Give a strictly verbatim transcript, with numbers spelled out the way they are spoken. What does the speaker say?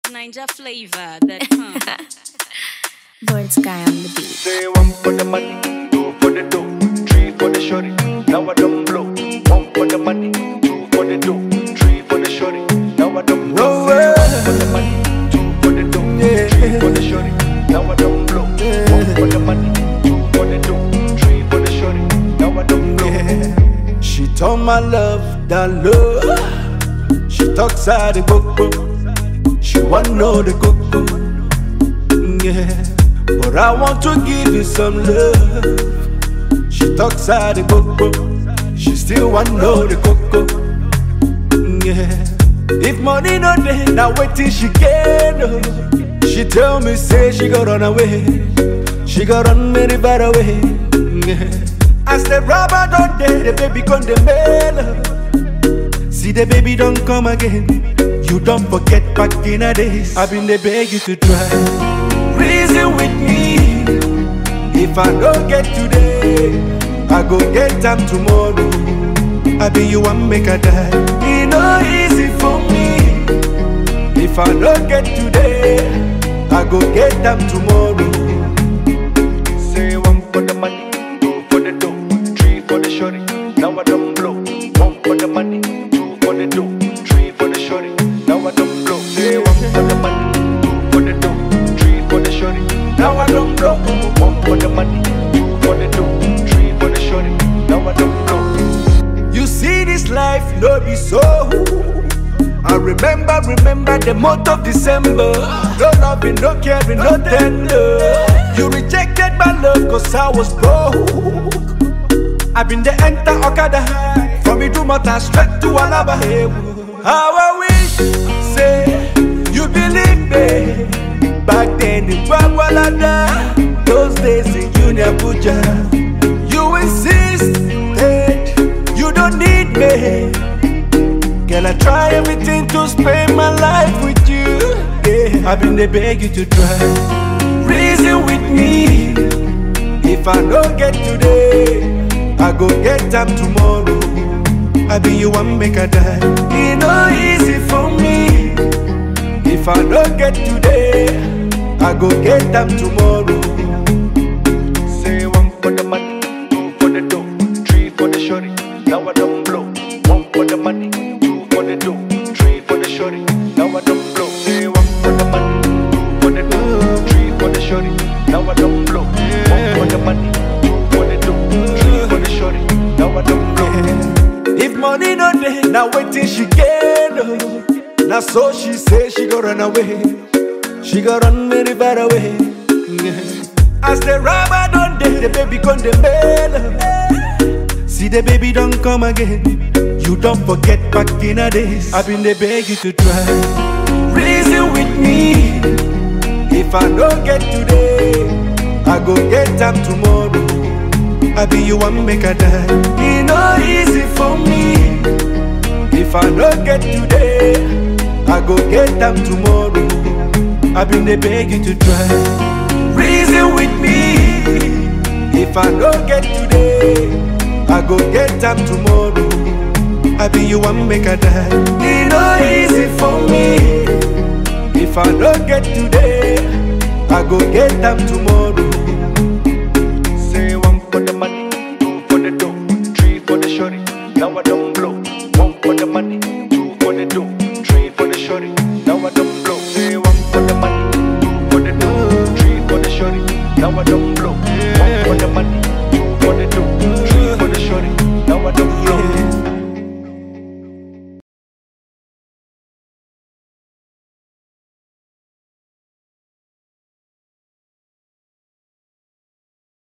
Ninja flavor that come. Bird Sky on the beat. Say one for the money, two for the dough, three for the shorty. Now I don't blow. One for the money, two for the dough, three for the shorty. Now I don't blow. Say one for the money, two for the dough, three for the shorty. Now I don't blow. One for the money, two for the dough, three for the shorty. Now I don't blow. Yeah. She told my love that love. She talks out the coco. She want know the coco. Yeah. But I want to give you some love. She talks out the coco. She still want know the coco. Yeah. If money no dey, now wait till she get oh. She tell me say she got run away. She got run very far away. Yeah. As the rubber don't dey, the baby gone the mail. See the baby don't come again. You don't forget back in the days. I've been there beg you to try. Reason with me. If I don't get today, I go get them tomorrow. I be you one make a die. It no easy for me. If I don't get today, I go get them tomorrow. Say one for the money, two for the dough, three for the shorty. Now I don't blow. One for the money, two for the dough, three for the shorty. Now I don't blow. Say one for the money, two for the dough, three for the shorty. Now I don't blow. One for the money, two for the dough, three for the shorty. Now I don't blow. You see this life, no be so. I remember, remember the month of December. No loving, no caring, no tender. You rejected my love cause I was broke. I've been the enter Okada high. From Idumota straight to Alaba. How I wish, say, you believe me. Back then in Bagwalada, those days in Junior Puja. You insisted, you don't need me. Girl, I try everything to spend my life with you. Yeah, I've been there beg you to try. Reason with me. If I don't get today, I go get them tomorrow. I be you one make a die. It no easy for me. If I don't get today, I go get them tomorrow. Say one for the money, two for the dough, three for the shorty. Now I don't blow. One for the money, two for the dough, three for the shorty. Now I don't blow. Say one for the money, two for the dough, three for the shorty. Now I don't blow. One for the money, two for the dough, three for the shorty. Now I don't blow. If money no dey, now wait till she get oh. Now so she say she go run away. She go run very far away. Yeah. As the rubber don't dey, the baby come the mail. See the baby don't come again. You don't forget back in the days. I've been there beg you to try. Reason with me. If I don't get today, I go get them tomorrow. I be you one make a die. It no easy for me. If I don't get today, I go get them tomorrow. I've been there beg you to try. Reason with me. If I don't get today, I go get them tomorrow. I be you one make a die. It no easy for me. If I don't get today, I go get them tomorrow. Say one for the money, two for the dough, three for the shorty. Now I don't blow. One for the money, two for the dough, three for the shorty. Now I don't blow. Say one for the money, two for the dough, three for the shorty. Now I don't blow.